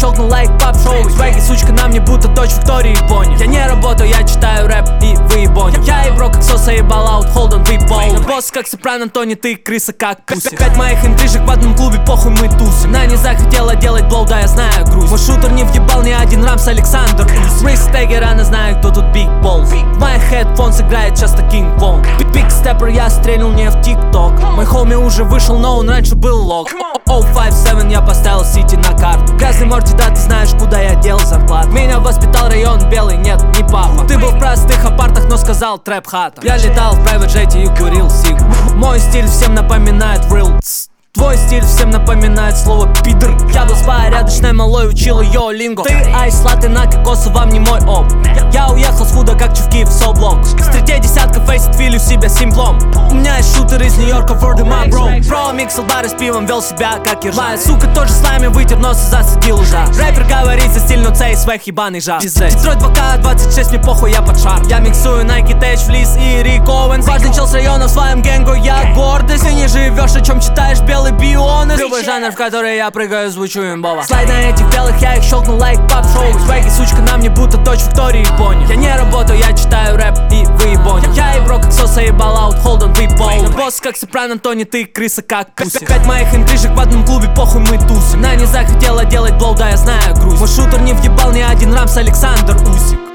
щелкнул лайк пап шоу. Свеги, сучка, на мне будто дочь Виктории и Бонни. Я не работаю, я читаю рэп и выебони. Я и бро как соса ебал аут, холден, выебол. Босс как Сопрано, Тони, ты крыса как Пуси. 5 моих интрижек в одном клубе, похуй мы тусим. Она не захотела делать блоу, да я знаю грусть. Мой шутер не въебал ни один рамс Александр. Рейс Тегер, она знает, кто тут Big Balls. В моих headphones играет часто King Kong. Big Stepper, я стрельнул не в ТикТок. Мой хоми уже вышел, но он раньше был лог. 057, я поставил Сити на карту. Грязный Морти, да ты знаешь, куда я дел зарплату. Меня воспитал район белый, нет, не папа. Ты был в простых апартах, но сказал трэп хата. Я летал в private джете и курил сиг. Мой стиль всем напоминает real. Твой стиль всем напоминает слово пидор. Я был с порядочной малой, учил ее линго. Ты айслаты на кокосу, вам не мой оп. Я уехал с худо, как чувки в соблок. С третьей десятка фейсит, филю себя симплом. У меня есть шутер из Нью-Йорка, word of my bro. Бро миксил бары с пивом, вел себя как ержа. Сука тоже слайме вытер нос и засадил уже. Рэпер говорит за стиль, но цей свех ебаный жар. Детройт 2К26, мне похуй, я под шар. Я миксую Nike, Тэч, Флис и Рик Оуэнс. Важный чел с района в своем гэнгу, я гордость. Ты не живешь, о чем читаешь, белый бионы. Любой жанр, в который я прыгаю, звучу имбово. Слайд на этих белых, я их щелкнул лайк пап шоу. Свеги, сучка, на мне будто дочь Виктории и Бонни. Я не работаю, я читаю рэп и выебони. Я и бро как соса ебал аут, холден, выебол. Босс как Сопрано, Тони, ты крыса как Пуси. 5 моих интрижек в одном клубе, похуй мы тусим. Она не захотела делать блоу, да я знаю грусть. Мой шутер не въебал ни один рамс Александр Усик.